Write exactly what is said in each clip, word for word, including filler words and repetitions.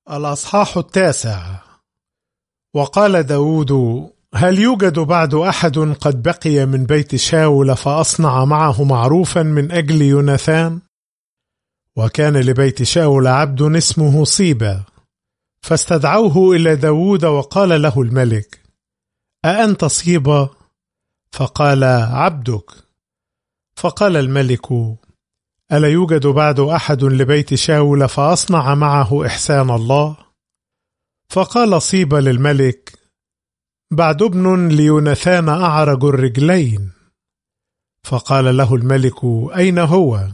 الأصحاح التاسع. وقال داود: هل يوجد بعد أحد قد بقي من بيت شاول فأصنع معه معروفا من أجل يوناثان؟ وكان لبيت شاول عبد اسمه صيبا، فاستدعوه إلى داود وقال له الملك: أأنت صيبا؟ فقال: عبدك. فقال الملك: ألا يوجد بعد أحد لبيت شاول فأصنع معه إحسان الله؟ فقال صيبا للملك: بعد ابن ليوناثان أعرج الرجلين. فقال له الملك: أين هو؟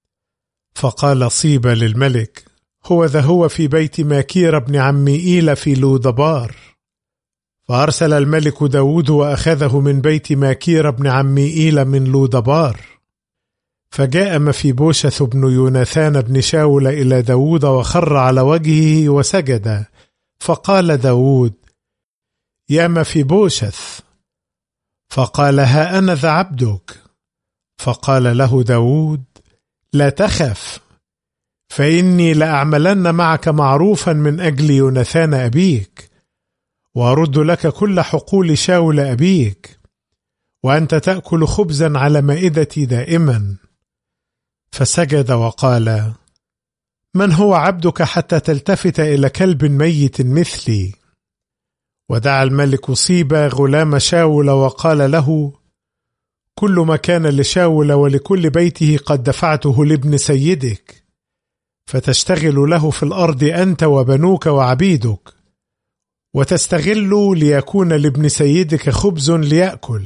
فقال صيبا للملك: هو ذا هو في بيت ماكير بن عميئيل في لودبار. فأرسل الملك داود وأخذه من بيت ماكير بن عميئيل من لودبار. فجاء مفيبوشث بن يوناثان بن شاول إلى داود وخر على وجهه وسجد. فقال داود: يا مفيبوشث. فقال: ها أنا ذا عبدك. فقال له داود: لا تخف، فإني لأعملن معك معروفا من أجل يوناثان أبيك، وأرد لك كل حقول شاول أبيك، وأنت تأكل خبزا على مائدتي دائما. فسجد وقال: من هو عبدك حتى تلتفت إلى كلب ميت مثلي؟ ودعا الملك صيبا غلام شاول وقال له: كل ما كان لشاول ولكل بيته قد دفعته لابن سيدك، فتشتغل له في الأرض أنت وبنوك وعبيدك، وتستغل ليكون لابن سيدك خبز ليأكل،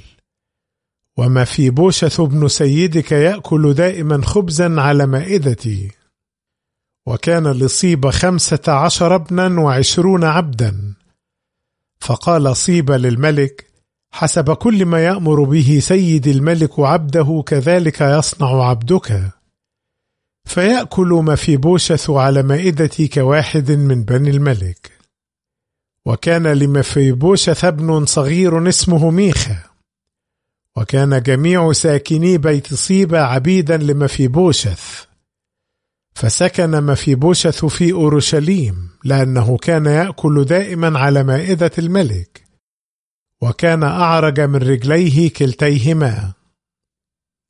ومفيبوشث ابن سيدك يأكل دائما خبزا على مائدتي. وكان لصيبا خمسة عشر ابنا وعشرون عبدا. فقال صيبا للملك: حسب كل ما يأمر به سيد الملك عبده كذلك يصنع عبدك، فيأكل مفيبوشث على مائدتي كواحد من بني الملك. وكان لمفيبوشث ابن صغير اسمه ميخا، وكان جميع ساكني بيت صيبا عبيدا لمفيبوشث. فسكن مفيبوشث في أورشليم، لأنه كان يأكل دائما على مائدة الملك، وكان أعرج من رجليه كلتيهما.